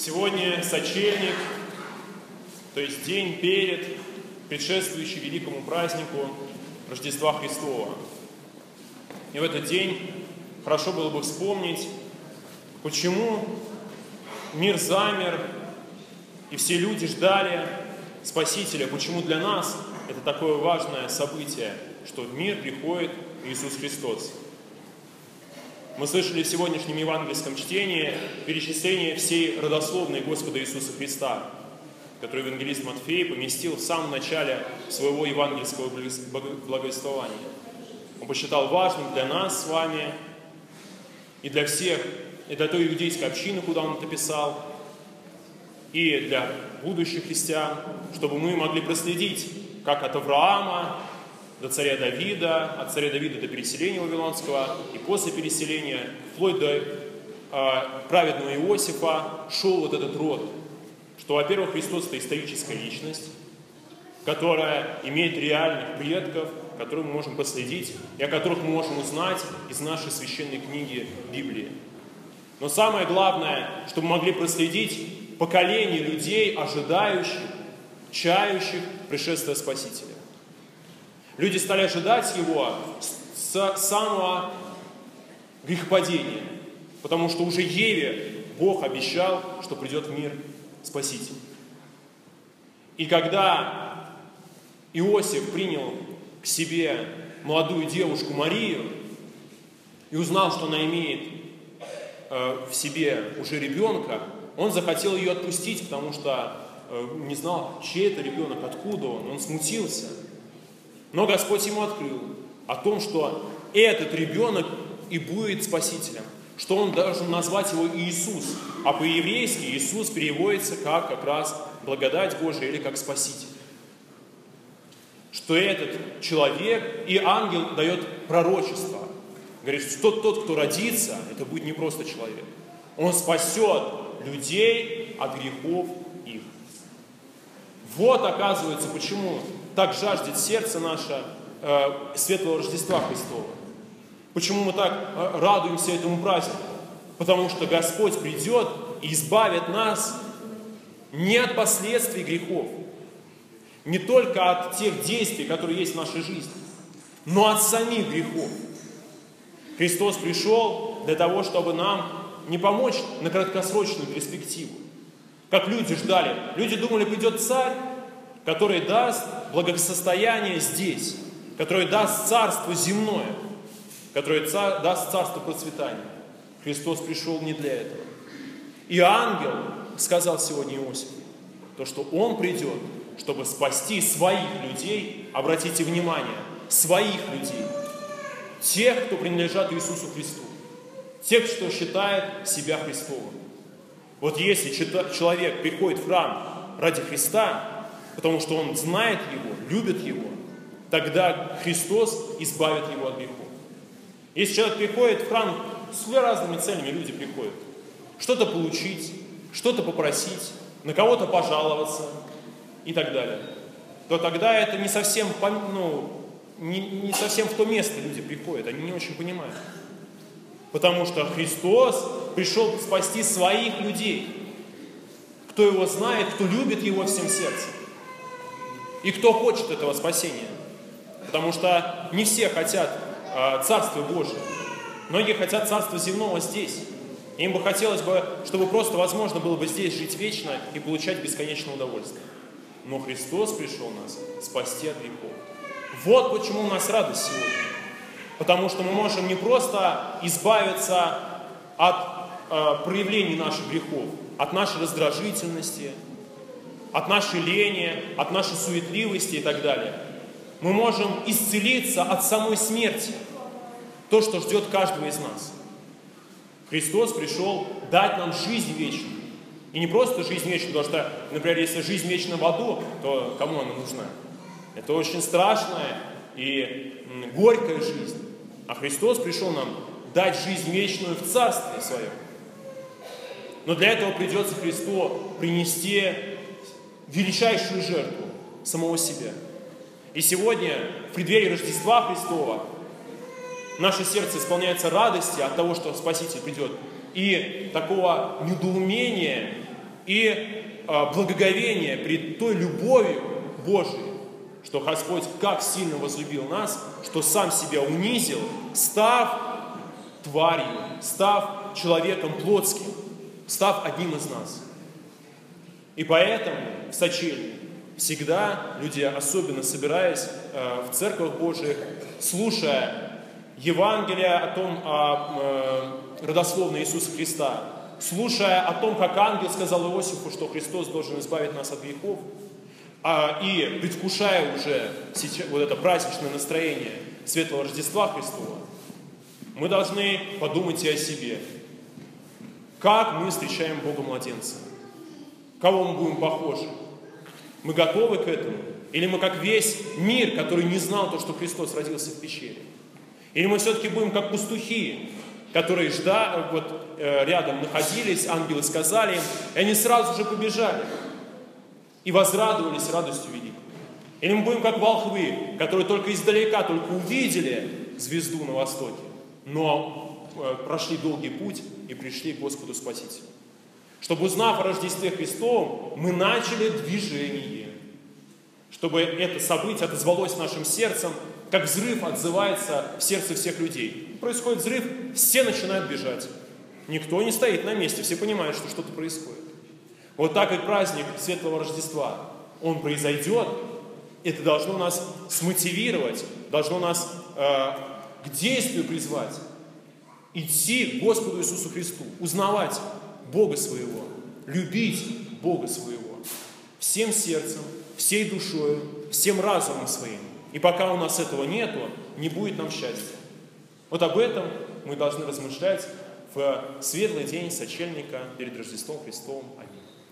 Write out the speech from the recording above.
Сегодня сочельник, то есть день предшествующий великому празднику Рождества Христова. И в этот день хорошо было бы вспомнить, почему мир замер, и все люди ждали Спасителя, почему для нас это такое важное событие, что в мир приходит Иисус Христос. Мы слышали в сегодняшнем евангельском чтении перечисление всей родословной Господа Иисуса Христа, которую евангелист Матфей поместил в самом начале своего евангельского благовествования. Он посчитал важным для нас с вами и для всех, и для той иудейской общины, куда он это писал, и для будущих христиан, чтобы мы могли проследить, как от Авраама до царя Давида, от царя Давида до переселения Вавилонского, и после переселения, вплоть до праведного Иосифа, шел вот этот род. Что, во-первых, Христос – это историческая личность, которая имеет реальных предков, которых мы можем последить, и о которых мы можем узнать из нашей священной книги Библии. Но самое главное, чтобы мы могли проследить поколение людей, ожидающих, чающих пришествия Спасителя. Люди стали ожидать Его с самого грехопадения, потому что уже Еве Бог обещал, что придет в мир Спаситель. И когда Иосиф принял к себе молодую девушку Марию и узнал, что она имеет в себе уже ребенка, он захотел ее отпустить, потому что не знал, чей это ребенок, откуда он смутился. Но Господь ему открыл о том, что этот ребенок и будет Спасителем, что он должен назвать его Иисус, а по-еврейски Иисус переводится как раз благодать Божия или как Спаситель. Что этот человек, и ангел дает пророчество, говорит, что тот, кто родится, это будет не просто человек, он спасет людей от грехов их. Вот, оказывается, почему так жаждет сердце наше светлого Рождества Христова. Почему мы так радуемся этому празднику? Потому что Господь придет и избавит нас не от последствий грехов, не только от тех действий, которые есть в нашей жизни, но от самих грехов. Христос пришел для того, чтобы нам не помочь на краткосрочную перспективу. Как люди ждали. Люди думали, придет царь, который даст благосостояние здесь, который даст царство земное, который даст царство процветания. Христос пришел не для этого. И ангел сказал сегодня Иосифу, то, что он придет, чтобы спасти своих людей, обратите внимание, своих людей, тех, кто принадлежат Иисусу Христу, тех, кто считает себя Христовым. Вот если человек приходит в храм ради Христа, потому что он знает Его, любит Его, тогда Христос избавит его от грехов. Если человек приходит в храм, с разными целями люди приходят. Что-то получить, что-то попросить, на кого-то пожаловаться и так далее. То тогда это не совсем, не совсем в то место люди приходят, они не очень понимают. Потому что Христос пришел спасти своих людей. Кто Его знает, кто любит Его всем сердцем. И кто хочет этого спасения. Потому что не все хотят Царства Божия. Многие хотят Царства земного здесь. Им бы хотелось бы, чтобы просто возможно было бы здесь жить вечно и получать бесконечное удовольствие. Но Христос пришел нас спасти от грехов. Вот почему у нас радость сегодня. Потому что мы можем не просто избавиться от проявлений наших грехов, от нашей раздражительности, от нашей лени, от нашей суетливости и так далее. Мы можем исцелиться от самой смерти, то, что ждет каждого из нас. Христос пришел дать нам жизнь вечную. И не просто жизнь вечную, потому что, например, если жизнь вечна в аду, то кому она нужна? Это очень страшная и горькая жизнь. А Христос пришел нам дать жизнь вечную в Царстве Своем. Но для этого придется Христу принести величайшую жертву самого себя. И сегодня, в преддверии Рождества Христова, наше сердце исполняется радости от того, что Спаситель придет, и такого недоумения и благоговение пред той любовью Божией, что Господь как сильно возлюбил нас, что сам себя унизил, став тварью, став человеком плотским, став одним из нас. И поэтому в сочельник всегда люди, особенно собираясь в церквах Божиих, слушая Евангелие о родословной Иисуса Христа, слушая о том, как ангел сказал Иосифу, что Христос должен избавить нас от грехов, и предвкушая уже сейчас вот это праздничное настроение Светлого Рождества Христова, мы должны подумать и о себе. Как мы встречаем Бога-младенца? Кого мы будем похожи? Мы готовы к этому? Или мы как весь мир, который не знал то, что Христос родился в пещере? Или мы все-таки будем как пастухи, которые рядом находились, ангелы сказали им, и они сразу же побежали и возрадовались радостью великой? Или мы будем как волхвы, которые только издалека, только увидели звезду на востоке, но прошли долгий путь и пришли к Господу Спасителю? Чтобы, узнав о Рождестве Христовом, мы начали движение. Чтобы это событие отозвалось нашим сердцем, как взрыв отзывается в сердце всех людей. Происходит взрыв, все начинают бежать. Никто не стоит на месте, все понимают, что что-то происходит. Вот так и праздник Светлого Рождества, он произойдет, это должно нас смотивировать, должно нас к действию призвать. Идти к Господу Иисусу Христу, узнавать Бога своего, любить Бога своего всем сердцем, всей душою, всем разумом своим. И пока у нас этого нету, не будет нам счастья. Вот об этом мы должны размышлять в светлый день сочельника перед Рождеством Христовым. Аминь.